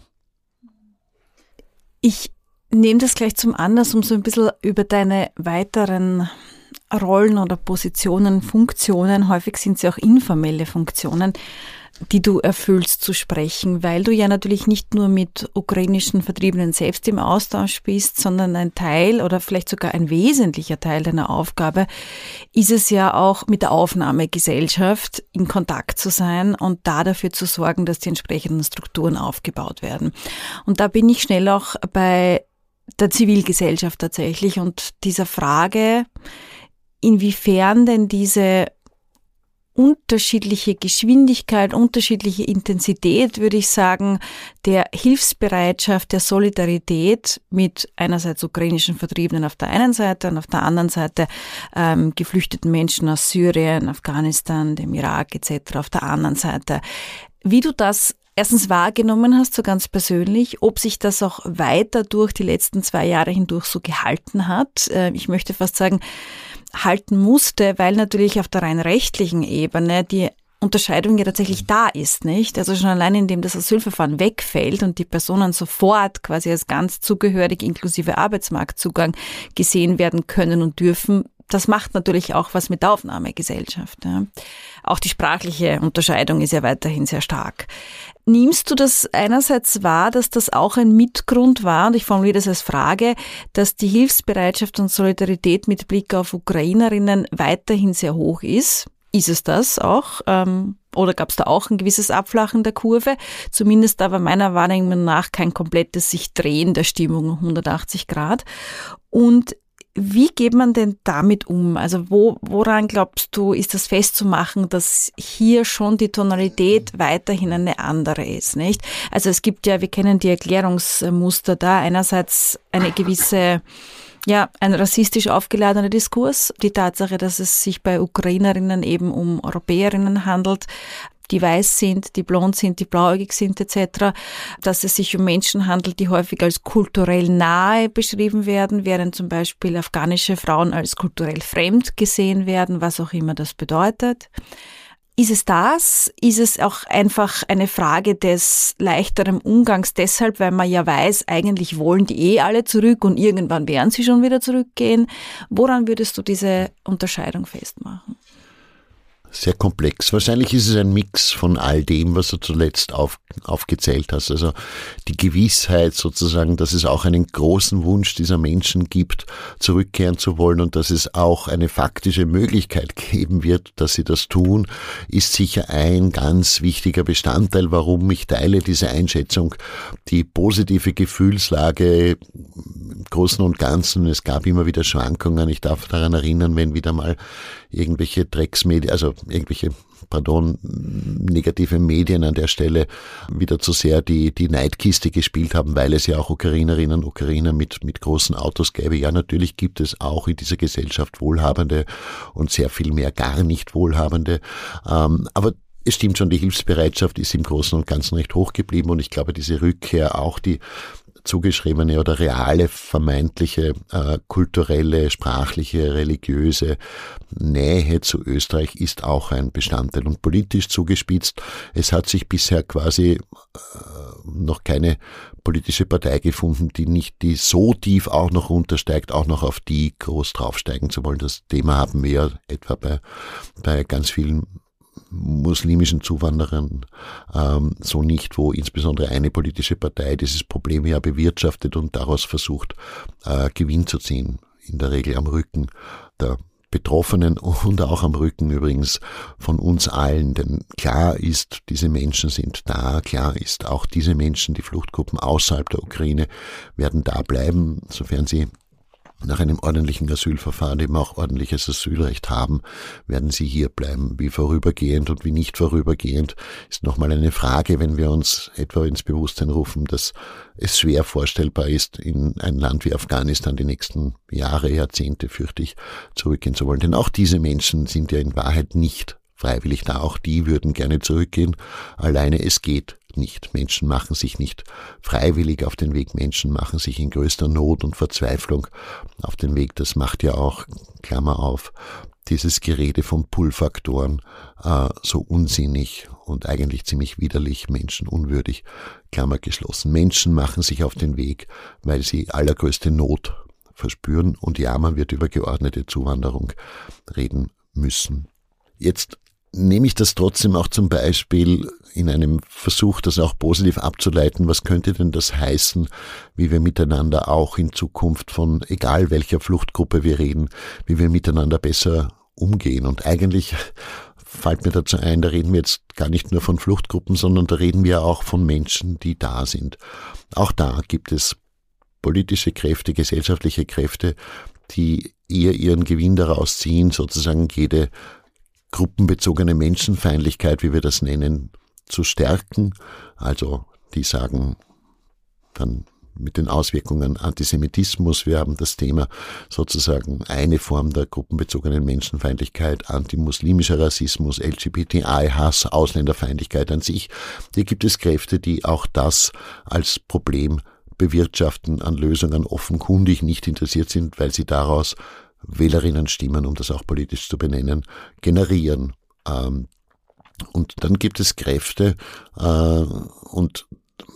Ich nehme das gleich zum Anlass, um so ein bisschen über deine weiteren Rollen oder Positionen, Funktionen, häufig sind sie auch informelle Funktionen, die du erfüllst, zu sprechen, weil du ja natürlich nicht nur mit ukrainischen Vertriebenen selbst im Austausch bist, sondern ein Teil oder vielleicht sogar ein wesentlicher Teil deiner Aufgabe ist es ja auch, mit der Aufnahmegesellschaft in Kontakt zu sein und da dafür zu sorgen, dass die entsprechenden Strukturen aufgebaut werden. Und da bin ich schnell auch bei der Zivilgesellschaft tatsächlich und dieser Frage, inwiefern denn diese unterschiedliche Geschwindigkeit, unterschiedliche Intensität, würde ich sagen, der Hilfsbereitschaft, der Solidarität mit einerseits ukrainischen Vertriebenen auf der einen Seite und auf der anderen Seite ähm, geflüchteten Menschen aus Syrien, Afghanistan, dem Irak et cetera auf der anderen Seite. Wie du das erstens wahrgenommen hast, so ganz persönlich, ob sich das auch weiter durch die letzten zwei Jahre hindurch so gehalten hat. Äh, ich möchte fast sagen, halten musste, weil natürlich auf der rein rechtlichen Ebene die Unterscheidung ja tatsächlich da ist, nicht? Also schon allein indem das Asylverfahren wegfällt und die Personen sofort quasi als ganz zugehörig inklusive Arbeitsmarktzugang gesehen werden können und dürfen, das macht natürlich auch was mit der Aufnahmegesellschaft. Ja. Auch die sprachliche Unterscheidung ist ja weiterhin sehr stark. Nimmst du das einerseits wahr, dass das auch ein Mitgrund war, und ich formuliere das als Frage, dass die Hilfsbereitschaft und Solidarität mit Blick auf Ukrainerinnen weiterhin sehr hoch ist? Ist es das auch? Ähm, oder gab es da auch ein gewisses Abflachen der Kurve? Zumindest aber meiner Wahrnehmung nach kein komplettes sich Drehen der Stimmung um hundertachtzig Grad. Und wie geht man denn damit um? Also wo, woran glaubst du, ist das festzumachen, dass hier schon die Tonalität weiterhin eine andere ist, nicht? Also es gibt ja, wir kennen die Erklärungsmuster da, einerseits eine gewisse, ja, ein rassistisch aufgeladener Diskurs, die Tatsache, dass es sich bei Ukrainerinnen eben um Europäerinnen handelt, die weiß sind, die blond sind, die blauäugig sind et cetera, dass es sich um Menschen handelt, die häufig als kulturell nahe beschrieben werden, während zum Beispiel afghanische Frauen als kulturell fremd gesehen werden, was auch immer das bedeutet. Ist es das? Ist es auch einfach eine Frage des leichteren Umgangs deshalb, weil man ja weiß, eigentlich wollen die eh alle zurück und irgendwann werden sie schon wieder zurückgehen? Woran würdest du diese Unterscheidung festmachen? Sehr komplex. Wahrscheinlich ist es ein Mix von all dem, was du zuletzt auf, aufgezählt hast. Also die Gewissheit sozusagen, dass es auch einen großen Wunsch dieser Menschen gibt, zurückkehren zu wollen und dass es auch eine faktische Möglichkeit geben wird, dass sie das tun, ist sicher ein ganz wichtiger Bestandteil, warum ich teile diese Einschätzung. Die positive Gefühlslage im Großen und Ganzen, es gab immer wieder Schwankungen. Ich darf daran erinnern, wenn wieder mal irgendwelche Drecksmedien, also irgendwelche, pardon, negative Medien an der Stelle wieder zu sehr die, die Neidkiste gespielt haben, weil es ja auch Ukrainerinnen und Ukrainer mit, mit großen Autos gäbe. Ja, natürlich gibt es auch in dieser Gesellschaft Wohlhabende und sehr viel mehr gar nicht Wohlhabende. Ähm, aber es stimmt schon, die Hilfsbereitschaft ist im Großen und Ganzen recht hoch geblieben und ich glaube, diese Rückkehr, auch die zugeschriebene oder reale, vermeintliche, äh, kulturelle, sprachliche, religiöse Nähe zu Österreich ist auch ein Bestandteil und politisch zugespitzt. Es hat sich bisher quasi äh, noch keine politische Partei gefunden, die nicht, die so tief auch noch runtersteigt, auch noch auf die groß draufsteigen zu wollen. Das Thema haben wir ja etwa bei, bei ganz vielen muslimischen Zuwanderern ähm, so nicht, wo insbesondere eine politische Partei dieses Problem ja bewirtschaftet und daraus versucht, äh, Gewinn zu ziehen, in der Regel am Rücken der Betroffenen und auch am Rücken übrigens von uns allen. Denn klar ist, diese Menschen sind da, klar ist, auch diese Menschen, die Fluchtgruppen außerhalb der Ukraine, werden da bleiben, sofern sie nach einem ordentlichen Asylverfahren eben auch ordentliches Asylrecht haben, werden sie hier bleiben. Wie vorübergehend und wie nicht vorübergehend ist nochmal eine Frage, wenn wir uns etwa ins Bewusstsein rufen, dass es schwer vorstellbar ist, in ein Land wie Afghanistan die nächsten Jahre, Jahrzehnte, fürchte ich, zurückgehen zu wollen. Denn auch diese Menschen sind ja in Wahrheit nicht freiwillig da. Auch die würden gerne zurückgehen. Alleine es geht nicht. Menschen machen sich nicht freiwillig auf den Weg. Menschen machen sich in größter Not und Verzweiflung auf den Weg. Das macht ja auch, Klammer auf, dieses Gerede von Pull-Faktoren äh, so unsinnig und eigentlich ziemlich widerlich, menschenunwürdig, Klammer geschlossen. Menschen machen sich auf den Weg, weil sie allergrößte Not verspüren, und ja, man wird über geordnete Zuwanderung reden müssen. Jetzt nehme ich das trotzdem auch zum Beispiel in einem Versuch, das auch positiv abzuleiten. Was könnte denn das heißen, wie wir miteinander auch in Zukunft von egal welcher Fluchtgruppe wir reden, wie wir miteinander besser umgehen? Und eigentlich fällt mir dazu ein, da reden wir jetzt gar nicht nur von Fluchtgruppen, sondern da reden wir auch von Menschen, die da sind. Auch da gibt es politische Kräfte, gesellschaftliche Kräfte, die eher ihren Gewinn daraus ziehen, sozusagen jede gruppenbezogene Menschenfeindlichkeit, wie wir das nennen, zu stärken. Also die sagen dann mit den Auswirkungen Antisemitismus, wir haben das Thema sozusagen eine Form der gruppenbezogenen Menschenfeindlichkeit, antimuslimischer Rassismus, L G B T I-Hass, Ausländerfeindlichkeit an sich. Hier gibt es Kräfte, die auch das als Problem bewirtschaften, an Lösungen offenkundig nicht interessiert sind, weil sie daraus Wählerinnenstimmen, um das auch politisch zu benennen, generieren. Und dann gibt es Kräfte, und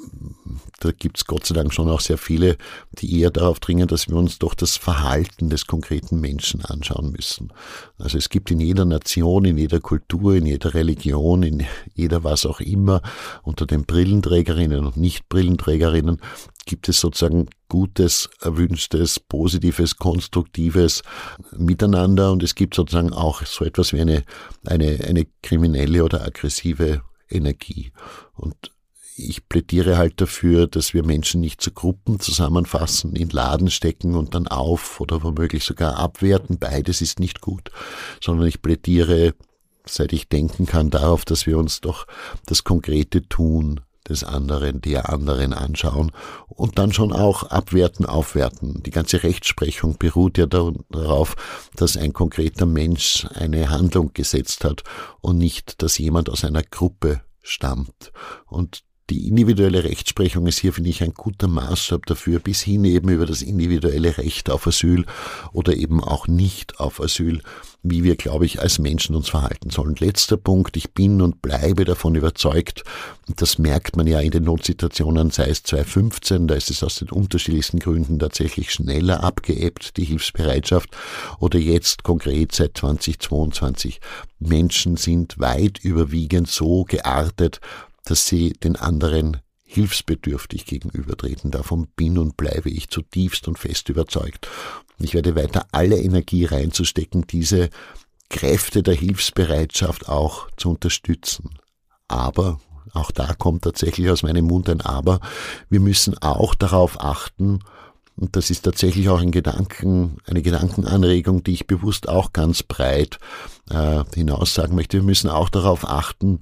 da gibt es Gott sei Dank schon auch sehr viele, die eher darauf dringen, dass wir uns doch das Verhalten des konkreten Menschen anschauen müssen. Also es gibt in jeder Nation, in jeder Kultur, in jeder Religion, in jeder was auch immer, unter den Brillenträgerinnen und Nicht-Brillenträgerinnen, gibt es sozusagen gutes, erwünschtes, positives, konstruktives Miteinander, und es gibt sozusagen auch so etwas wie eine, eine, eine kriminelle oder aggressive Energie. Und ich plädiere halt dafür, dass wir Menschen nicht zu Gruppen zusammenfassen, in Laden stecken und dann auf oder womöglich sogar abwerten. Beides ist nicht gut, sondern ich plädiere, seit ich denken kann, darauf, dass wir uns doch das konkrete Tun des anderen, der anderen anschauen und dann schon auch abwerten, aufwerten. Die ganze Rechtsprechung beruht ja darauf, dass ein konkreter Mensch eine Handlung gesetzt hat und nicht, dass jemand aus einer Gruppe stammt. Und die individuelle Rechtsprechung ist hier, finde ich, ein guter Maßstab dafür, bis hin eben über das individuelle Recht auf Asyl oder eben auch nicht auf Asyl, wie wir, glaube ich, als Menschen uns verhalten sollen. Letzter Punkt, ich bin und bleibe davon überzeugt, und das merkt man ja in den Notsituationen, sei es zweitausendfünfzehn, da ist es aus den unterschiedlichsten Gründen tatsächlich schneller abgeebbt, die Hilfsbereitschaft, oder jetzt konkret seit zweitausendzweiundzwanzig. Menschen sind weit überwiegend so geartet, dass sie den anderen hilfsbedürftig gegenübertreten. Davon bin und bleibe ich zutiefst und fest überzeugt. Ich werde weiter alle Energie reinzustecken, diese Kräfte der Hilfsbereitschaft auch zu unterstützen. Aber, auch da kommt tatsächlich aus meinem Mund ein Aber, wir müssen auch darauf achten, und das ist tatsächlich auch ein Gedanken, eine Gedankenanregung, die ich bewusst auch ganz breit äh, hinaus sagen möchte, wir müssen auch darauf achten,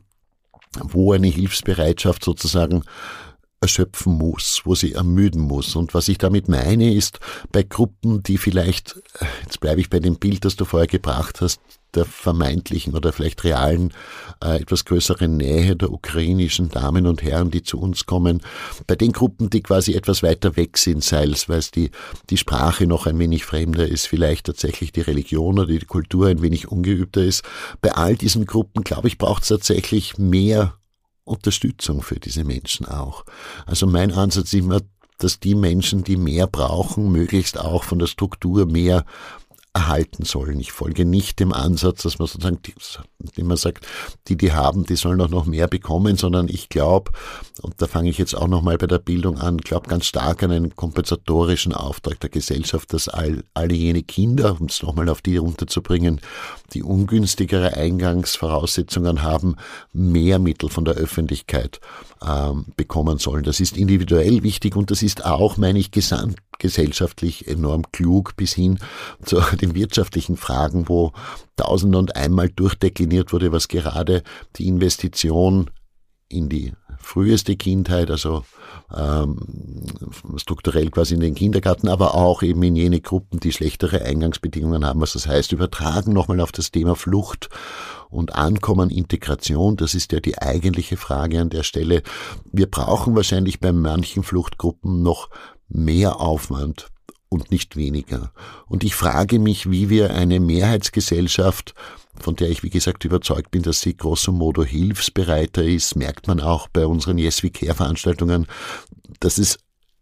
wo eine Hilfsbereitschaft sozusagen erschöpfen muss, wo sie ermüden muss. Und was ich damit meine, ist bei Gruppen, die vielleicht, jetzt bleibe ich bei dem Bild, das du vorher gebracht hast, der vermeintlichen oder vielleicht realen, äh, etwas größeren Nähe der ukrainischen Damen und Herren, die zu uns kommen, bei den Gruppen, die quasi etwas weiter weg sind, sei es, weil es die, die Sprache noch ein wenig fremder ist, vielleicht tatsächlich die Religion oder die Kultur ein wenig ungeübter ist, bei all diesen Gruppen, glaube ich, braucht es tatsächlich mehr Unterstützung für diese Menschen auch. Also mein Ansatz ist immer, dass die Menschen, die mehr brauchen, möglichst auch von der Struktur mehr erhalten sollen. Ich folge nicht dem Ansatz, dass man sozusagen, indem man sagt, die, die haben, die sollen auch noch mehr bekommen, sondern ich glaube, und da fange ich jetzt auch nochmal bei der Bildung an, glaube ganz stark an einen kompensatorischen Auftrag der Gesellschaft, dass all, alle jene Kinder, um es nochmal auf die runterzubringen, die ungünstigere Eingangsvoraussetzungen haben, mehr Mittel von der Öffentlichkeit ähm, bekommen sollen. Das ist individuell wichtig und das ist auch, meine ich, gesamtgesellschaftlich enorm klug bis hin zu den wirtschaftlichen Fragen, wo tausend und einmal durchdekliniert wurde, was gerade die Investition in die früheste Kindheit, also ähm, strukturell quasi in den Kindergarten, aber auch eben in jene Gruppen, die schlechtere Eingangsbedingungen haben, was das heißt, übertragen nochmal auf das Thema Flucht und Ankommen, Integration, das ist ja die eigentliche Frage an der Stelle. Wir brauchen wahrscheinlich bei manchen Fluchtgruppen noch mehr Aufwand und nicht weniger. Und ich frage mich, wie wir eine Mehrheitsgesellschaft, von der ich, wie gesagt, überzeugt bin, dass sie grosso modo hilfsbereiter ist, merkt man auch bei unseren Yes We Care Veranstaltungen, dass es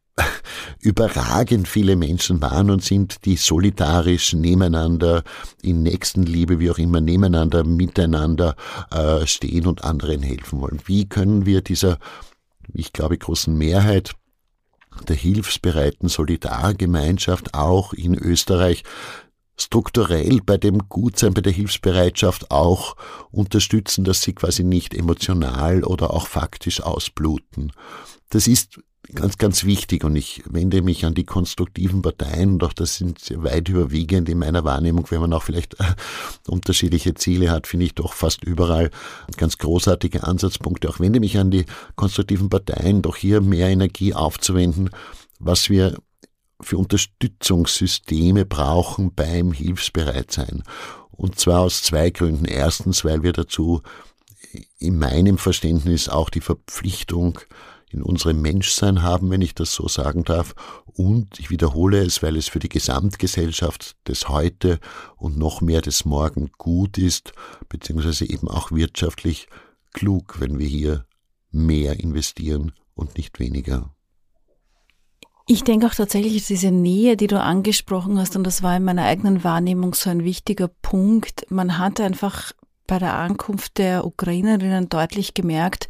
überragend viele Menschen waren und sind, die solidarisch nebeneinander, in Nächstenliebe, wie auch immer, nebeneinander, miteinander äh, stehen und anderen helfen wollen. Wie können wir dieser, ich glaube, großen Mehrheit der hilfsbereiten Solidargemeinschaft auch in Österreich strukturell bei dem Gutsein, bei der Hilfsbereitschaft auch unterstützen, dass sie quasi nicht emotional oder auch faktisch ausbluten. Das ist ganz, ganz wichtig und ich wende mich an die konstruktiven Parteien und auch das sind sehr weit überwiegend in meiner Wahrnehmung, wenn man auch vielleicht unterschiedliche Ziele hat, finde ich doch fast überall ganz großartige Ansatzpunkte. Auch wende mich an die konstruktiven Parteien, doch hier mehr Energie aufzuwenden, was wir für Unterstützungssysteme brauchen beim Hilfsbereitsein. Und zwar aus zwei Gründen. Erstens, weil wir dazu in meinem Verständnis auch die Verpflichtung in unserem Menschsein haben, wenn ich das so sagen darf. Und ich wiederhole es, weil es für die Gesamtgesellschaft des Heute und noch mehr des Morgen gut ist, beziehungsweise eben auch wirtschaftlich klug, wenn wir hier mehr investieren und nicht weniger. Ich denke auch tatsächlich, diese Nähe, die du angesprochen hast, und das war in meiner eigenen Wahrnehmung so ein wichtiger Punkt. Man hat einfach bei der Ankunft der Ukrainerinnen deutlich gemerkt,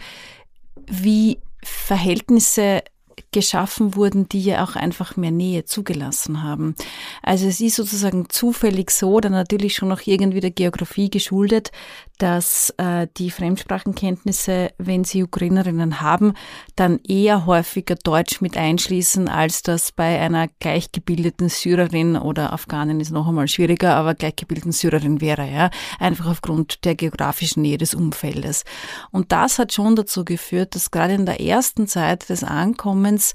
wie Verhältnisse geschaffen wurden, die ja auch einfach mehr Nähe zugelassen haben. Also es ist sozusagen zufällig so, oder natürlich schon noch irgendwie der Geografie geschuldet, dass äh, die Fremdsprachenkenntnisse, wenn sie Ukrainerinnen haben, dann eher häufiger Deutsch mit einschließen, als das bei einer gleichgebildeten Syrerin oder Afghanin ist noch einmal schwieriger, aber gleichgebildeten Syrerin wäre, ja, einfach aufgrund der geografischen Nähe des Umfeldes. Und das hat schon dazu geführt, dass gerade in der ersten Zeit des Ankommens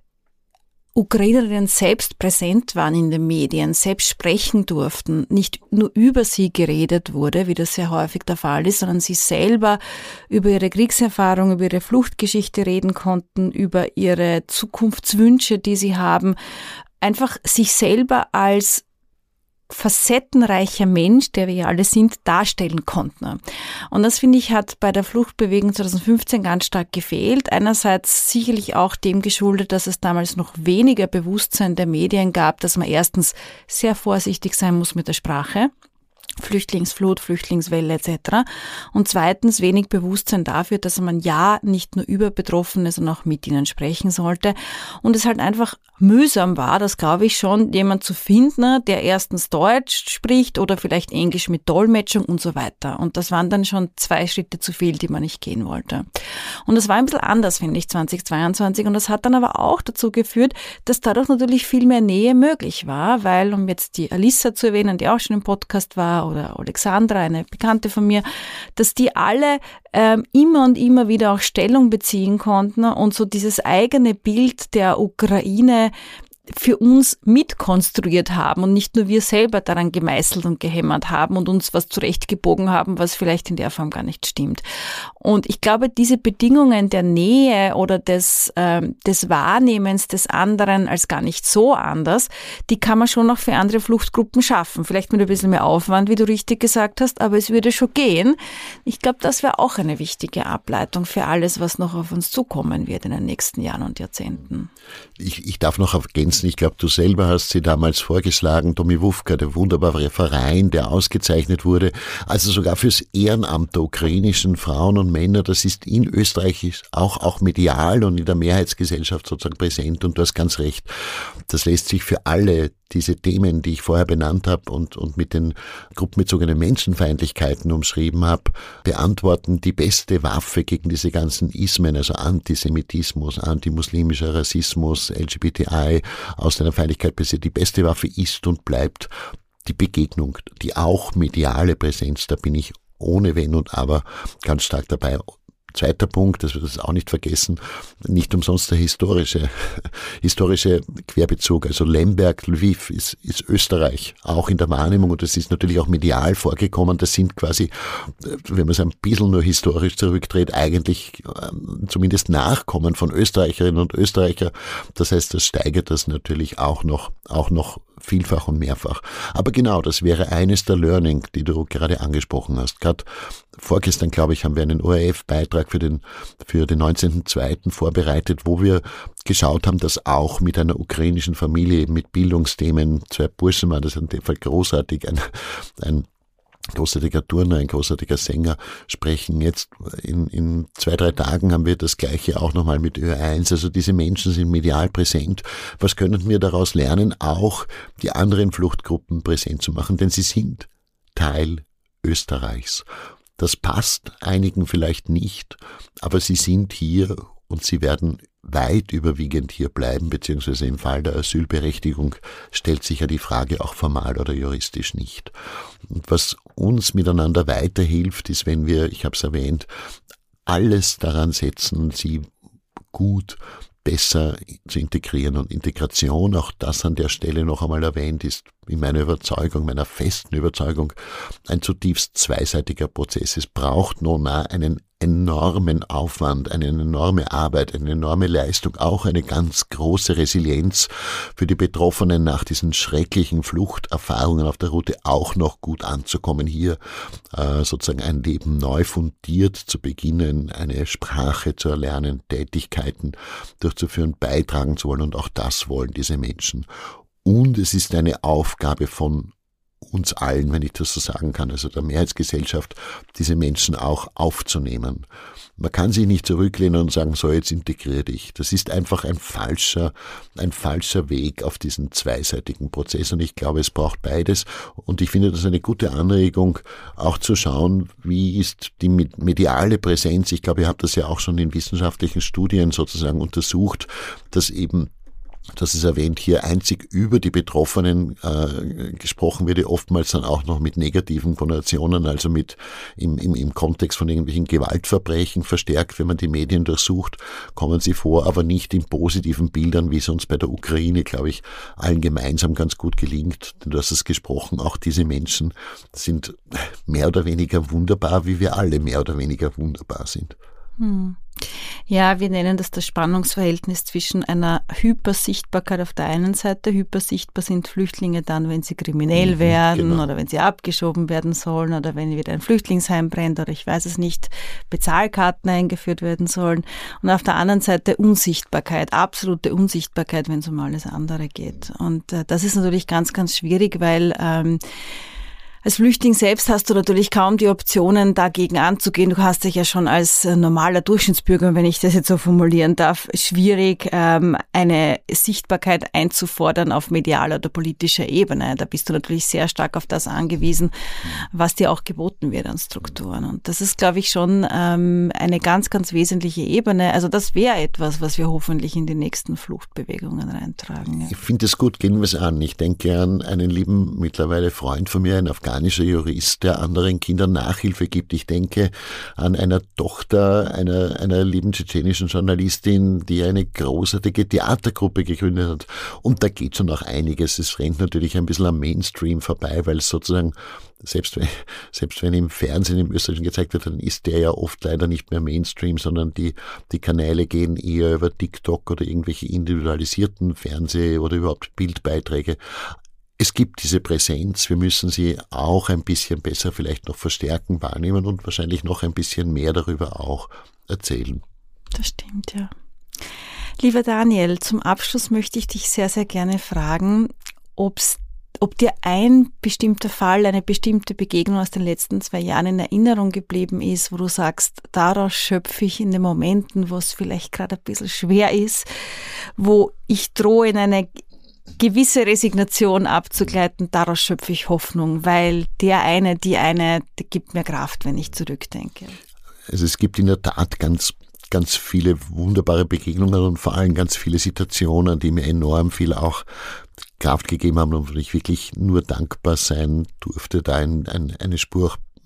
Ukrainerinnen selbst präsent waren in den Medien, selbst sprechen durften, nicht nur über sie geredet wurde, wie das sehr häufig der Fall ist, sondern sie selber über ihre Kriegserfahrung, über ihre Fluchtgeschichte reden konnten, über ihre Zukunftswünsche, die sie haben, einfach sich selber als facettenreicher Mensch, der wir ja alle sind, darstellen konnten. Und das, finde ich, hat bei der Fluchtbewegung zwanzig fünfzehn ganz stark gefehlt. Einerseits sicherlich auch dem geschuldet, dass es damals noch weniger Bewusstsein der Medien gab, dass man erstens sehr vorsichtig sein muss mit der Sprache. Flüchtlingsflut, Flüchtlingswelle et cetera. Und zweitens wenig Bewusstsein dafür, dass man ja nicht nur über Betroffene, sondern auch mit ihnen sprechen sollte. Und es halt einfach mühsam war, das glaube ich schon, jemand zu finden, der erstens Deutsch spricht oder vielleicht Englisch mit Dolmetschung und so weiter. Und das waren dann schon zwei Schritte zu viel, die man nicht gehen wollte. Und das war ein bisschen anders, finde ich, zweitausendzweiundzwanzig. Und das hat dann aber auch dazu geführt, dass dadurch natürlich viel mehr Nähe möglich war, weil, um jetzt die Alissa zu erwähnen, die auch schon im Podcast war, oder Alexandra, eine Bekannte von mir, dass die alle ähm, immer und immer wieder auch Stellung beziehen konnten und so dieses eigene Bild der Ukraine für uns mitkonstruiert haben und nicht nur wir selber daran gemeißelt und gehämmert haben und uns was zurechtgebogen haben, was vielleicht in der Form gar nicht stimmt. Und ich glaube, diese Bedingungen der Nähe oder des, äh, des Wahrnehmens des anderen als gar nicht so anders, die kann man schon noch für andere Fluchtgruppen schaffen. Vielleicht mit ein bisschen mehr Aufwand, wie du richtig gesagt hast, aber es würde schon gehen. Ich glaube, das wäre auch eine wichtige Ableitung für alles, was noch auf uns zukommen wird in den nächsten Jahren und Jahrzehnten. Ich, ich darf noch ergänzen, ich glaube, du selber hast sie damals vorgeschlagen, Domivówka, der wunderbare Verein, der ausgezeichnet wurde, also sogar fürs Ehrenamt der ukrainischen Frauen und Männer, das ist in Österreich auch, auch medial und in der Mehrheitsgesellschaft sozusagen präsent und du hast ganz recht, das lässt sich für alle diese Themen, die ich vorher benannt habe und, und mit den gruppenbezogenen Menschenfeindlichkeiten umschrieben habe, beantworten. Die beste Waffe gegen diese ganzen Ismen, also Antisemitismus, antimuslimischer Rassismus, L G B T I, Ausländerfeindlichkeit, die beste Waffe ist und bleibt die Begegnung, die auch mediale Präsenz, da bin ich ohne Wenn und Aber ganz stark dabei. zweiter Punkt, dass wir das auch nicht vergessen, nicht umsonst der historische, historische Querbezug. Also Lemberg, Lviv ist, ist Österreich, auch in der Wahrnehmung, und das ist natürlich auch medial vorgekommen. Das sind quasi, wenn man es ein bisschen nur historisch zurückdreht, eigentlich zumindest Nachkommen von Österreicherinnen und Österreicher. Das heißt, das steigert das natürlich auch noch, auch noch vielfach und mehrfach. Aber genau, das wäre eines der Learning, die du gerade angesprochen hast. Gerade vorgestern, glaube ich, haben wir einen O R F-Beitrag für den, für den neunzehnten zweiten vorbereitet, wo wir geschaut haben, dass auch mit einer ukrainischen Familie, eben mit Bildungsthemen, zwei Burschen waren das in dem Fall großartig, ein, ein großartiger Turner, ein großartiger Sänger sprechen. Jetzt in, in zwei, drei Tagen haben wir das Gleiche auch nochmal mit Ö eins. Also diese Menschen sind medial präsent. Was können wir daraus lernen? Auch die anderen Fluchtgruppen präsent zu machen, denn sie sind Teil Österreichs. Das passt einigen vielleicht nicht, aber sie sind hier und sie werden weit überwiegend hier bleiben, beziehungsweise im Fall der Asylberechtigung stellt sich ja die Frage auch formal oder juristisch nicht. Und was uns miteinander weiterhilft, ist, wenn wir, ich habe es erwähnt, alles daran setzen, sie gut, besser zu integrieren. Und Integration, auch das an der Stelle noch einmal erwähnt, ist in meiner Überzeugung, meiner festen Überzeugung, ein zutiefst zweiseitiger Prozess. Es braucht nun einen enormen Aufwand, eine enorme Arbeit, eine enorme Leistung, auch eine ganz große Resilienz für die Betroffenen nach diesen schrecklichen Fluchterfahrungen auf der Route auch noch gut anzukommen, hier äh, sozusagen ein Leben neu fundiert zu beginnen, eine Sprache zu erlernen, Tätigkeiten durchzuführen, beitragen zu wollen, und auch das wollen diese Menschen. Und es ist eine Aufgabe von uns allen, wenn ich das so sagen kann, also der Mehrheitsgesellschaft, diese Menschen auch aufzunehmen. Man kann sich nicht zurücklehnen und sagen, so, jetzt integriere dich. Das ist einfach ein falscher, ein falscher Weg auf diesen zweiseitigen Prozess, und ich glaube, es braucht beides, und ich finde das eine gute Anregung, auch zu schauen, wie ist die mediale Präsenz. Ich glaube, ihr habt das ja auch schon in wissenschaftlichen Studien sozusagen untersucht, dass eben, das ist erwähnt, hier einzig über die Betroffenen äh, gesprochen wird, oftmals dann auch noch mit negativen Konnotationen, also mit im, im, im Kontext von irgendwelchen Gewaltverbrechen verstärkt. Wenn man die Medien durchsucht, kommen sie vor, aber nicht in positiven Bildern, wie es uns bei der Ukraine, glaube ich, allen gemeinsam ganz gut gelingt. Du hast es gesprochen, auch diese Menschen sind mehr oder weniger wunderbar, wie wir alle mehr oder weniger wunderbar sind. Hm. Ja, wir nennen das das Spannungsverhältnis zwischen einer Hypersichtbarkeit auf der einen Seite. Hypersichtbar sind Flüchtlinge dann, wenn sie kriminell mhm, werden genau. oder wenn sie abgeschoben werden sollen oder wenn wieder ein Flüchtlingsheim brennt oder ich weiß es nicht, Bezahlkarten eingeführt werden sollen. Und auf der anderen Seite Unsichtbarkeit, absolute Unsichtbarkeit, wenn es um alles andere geht. Und äh, das ist natürlich ganz, ganz schwierig, weil ähm, als Flüchtling selbst hast du natürlich kaum die Optionen, dagegen anzugehen. Du hast dich ja schon als normaler Durchschnittsbürger, wenn ich das jetzt so formulieren darf, schwierig, eine Sichtbarkeit einzufordern auf medialer oder politischer Ebene. Da bist du natürlich sehr stark auf das angewiesen, was dir auch geboten wird an Strukturen. Und das ist, glaube ich, schon eine ganz, ganz wesentliche Ebene. Also das wäre etwas, was wir hoffentlich in die nächsten Fluchtbewegungen reintragen. Ja. Ich finde es gut, gehen wir es an. Ich denke an einen lieben, mittlerweile Freund von mir, einen afghanischer Jurist, der anderen Kindern Nachhilfe gibt. Ich denke an einer Tochter einer, einer lieben tschetschenischen Journalistin, die eine großartige Theatergruppe gegründet hat. Und da geht schon noch einiges. Es rennt natürlich ein bisschen am Mainstream vorbei, weil es sozusagen, selbst wenn, selbst wenn im Fernsehen im Österreichischen gezeigt wird, dann ist der ja oft leider nicht mehr Mainstream, sondern die, die Kanäle gehen eher über TikTok oder irgendwelche individualisierten Fernseh- oder überhaupt Bildbeiträge. Es gibt diese Präsenz, wir müssen sie auch ein bisschen besser vielleicht noch verstärken, wahrnehmen und wahrscheinlich noch ein bisschen mehr darüber auch erzählen. Das stimmt, ja. Lieber Daniel, zum Abschluss möchte ich dich sehr, sehr gerne fragen, ob's, ob dir ein bestimmter Fall, eine bestimmte Begegnung aus den letzten zwei Jahren in Erinnerung geblieben ist, wo du sagst, daraus schöpfe ich in den Momenten, wo es vielleicht gerade ein bisschen schwer ist, wo ich drohe in eine gewisse Resignation abzugleiten, daraus schöpfe ich Hoffnung, weil der eine, die eine, die gibt mir Kraft, wenn ich zurückdenke. Also es gibt in der Tat ganz, ganz viele wunderbare Begegnungen und vor allem ganz viele Situationen, die mir enorm viel auch Kraft gegeben haben und wo ich wirklich nur dankbar sein durfte, da ein, ein, eine Spur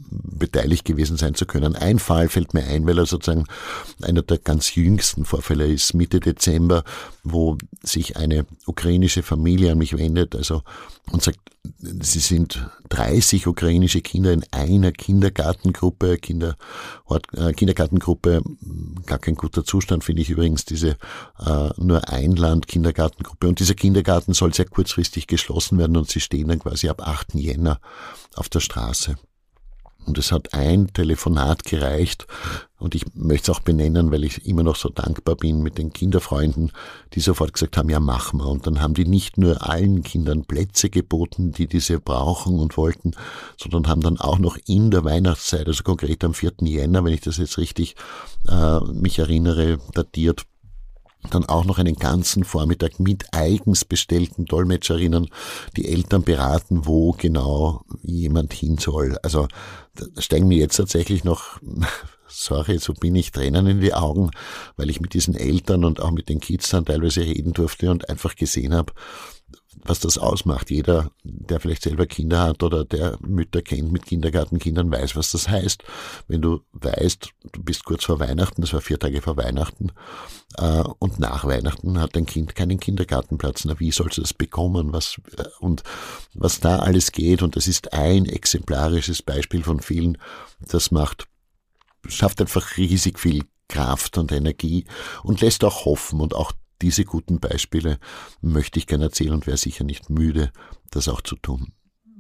beteiligt gewesen sein zu können. Ein Fall fällt mir ein, weil er sozusagen einer der ganz jüngsten Vorfälle ist, Mitte Dezember, wo sich eine ukrainische Familie an mich wendet, also und sagt, sie sind dreißig ukrainische Kinder in einer Kindergartengruppe, Kinder, äh, Kindergartengruppe, gar kein guter Zustand, finde ich übrigens, diese äh, nur Einland-Kindergartengruppe. Und dieser Kindergarten soll sehr kurzfristig geschlossen werden und sie stehen dann quasi ab achten Jänner auf der Straße. Und es hat ein Telefonat gereicht und ich möchte es auch benennen, weil ich immer noch so dankbar bin mit den Kinderfreunden, die sofort gesagt haben, ja mach mal. Und dann haben die nicht nur allen Kindern Plätze geboten, die diese brauchen und wollten, sondern haben dann auch noch in der Weihnachtszeit, also konkret am vierten Jänner, wenn ich das jetzt richtig äh, mich erinnere, datiert, dann auch noch einen ganzen Vormittag mit eigens bestellten Dolmetscherinnen die Eltern beraten, wo genau jemand hin soll. Also da steigen mir jetzt tatsächlich noch, sorry, so bin ich, Tränen in die Augen, weil ich mit diesen Eltern und auch mit den Kids dann teilweise reden durfte und einfach gesehen habe, was das ausmacht. Jeder, der vielleicht selber Kinder hat oder der Mütter kennt mit Kindergartenkindern, weiß, was das heißt. Wenn du weißt, du bist kurz vor Weihnachten, das war vier Tage vor Weihnachten, äh, und nach Weihnachten hat dein Kind keinen Kindergartenplatz. Na, wie sollst du das bekommen? Was, äh, und was da alles geht, und das ist ein exemplarisches Beispiel von vielen, das macht, schafft einfach riesig viel Kraft und Energie und lässt auch hoffen, und auch diese guten Beispiele möchte ich gerne erzählen und wäre sicher nicht müde, das auch zu tun.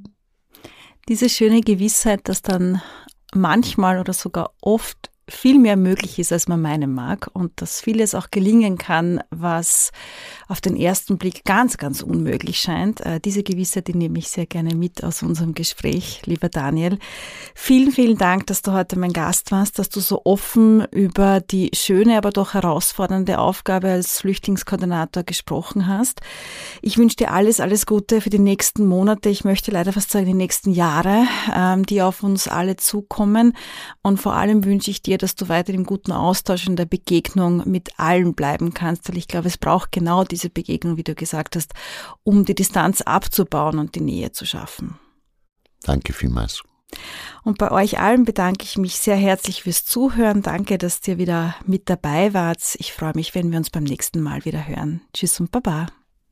Diese schöne Gewissheit, dass dann manchmal oder sogar oft viel mehr möglich ist, als man meinen mag, und dass vieles auch gelingen kann, was auf den ersten Blick ganz, ganz unmöglich scheint. Diese Gewissheit, die nehme ich sehr gerne mit aus unserem Gespräch, lieber Daniel. Vielen, vielen Dank, dass du heute mein Gast warst, dass du so offen über die schöne, aber doch herausfordernde Aufgabe als Flüchtlingskoordinator gesprochen hast. Ich wünsche dir alles, alles Gute für die nächsten Monate. Ich möchte leider fast sagen, die nächsten Jahre, die auf uns alle zukommen. Und vor allem wünsche ich dir, dass du weiter im guten Austausch und der Begegnung mit allen bleiben kannst, weil ich glaube, es braucht genau diese Begegnung, wie du gesagt hast, um die Distanz abzubauen und die Nähe zu schaffen. Danke vielmals. Und bei euch allen bedanke ich mich sehr herzlich fürs Zuhören. Danke, dass ihr wieder mit dabei wart. Ich freue mich, wenn wir uns beim nächsten Mal wieder hören. Tschüss und Baba.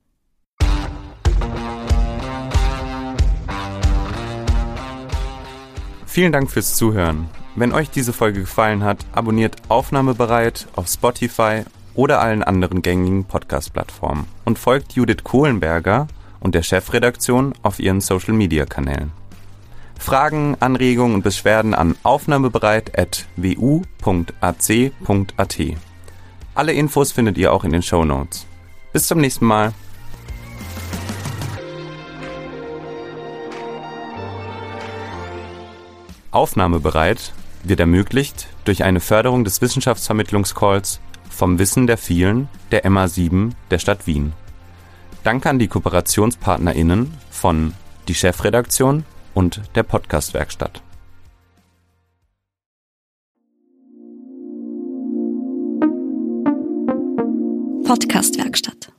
Vielen Dank fürs Zuhören. Wenn euch diese Folge gefallen hat, abonniert Aufnahmebereit auf Spotify oder allen anderen gängigen Podcast-Plattformen und folgt Judith Kohlenberger und der Chefredaktion auf ihren Social-Media-Kanälen. Fragen, Anregungen und Beschwerden an aufnahmebereit at w u punkt a c punkt a t. Alle Infos findet ihr auch in den Shownotes. Bis zum nächsten Mal. Aufnahmebereit wird ermöglicht durch eine Förderung des Wissenschaftsvermittlungscalls Vom Wissen der Vielen der M A sieben der Stadt Wien. Danke an die KooperationspartnerInnen von die Chefredaktion und der Podcast-Werkstatt. Podcast-Werkstatt.